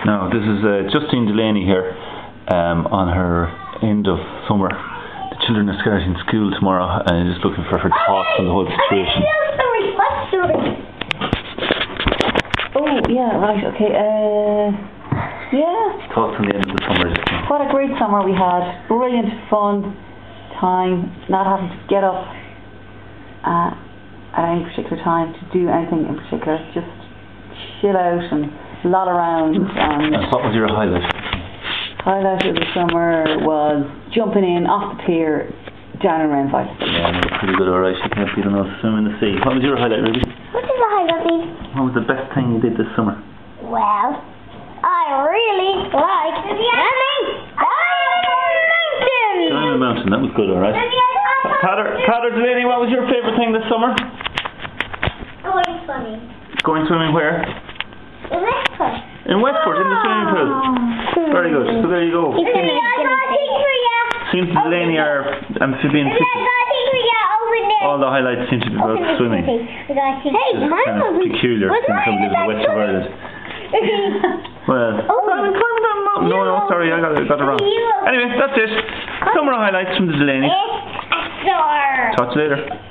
Now, this is Justine Delaney here on her end of summer. The children are starting school tomorrow and just looking for her thoughts on the whole situation. Oh, yeah, right, okay. Yeah. Thoughts on the end of the summer. What a great summer we had. Brilliant, fun time. Not having to get up at any particular time to do anything in particular. Just chill out and loll around. And what was your highlight? Highlight of the summer was jumping in off the pier down in Renfrew. Yeah, no, pretty good, alright. You can't beat enough swim in the sea. What was your highlight, Ruby? What is the highlight, Eve? What was the best thing you did this summer? Well, I really like climbing mountains. Climbing a mountain, that was good, alright. Tyler Delaney, what was your favourite thing this summer? Going swimming. Going swimming where? In Westport. In Westport, in the swimming pool. Very good, so there you go. Seems Delaney are amphibian all the highlights seem to be about swimming. Hey, Kind of peculiar since somebody lives in the west of Ireland. Well, no, sorry, I got it wrong. Anyway, that's it. Summer highlights from the Delaney. It's a star. Talk to you later.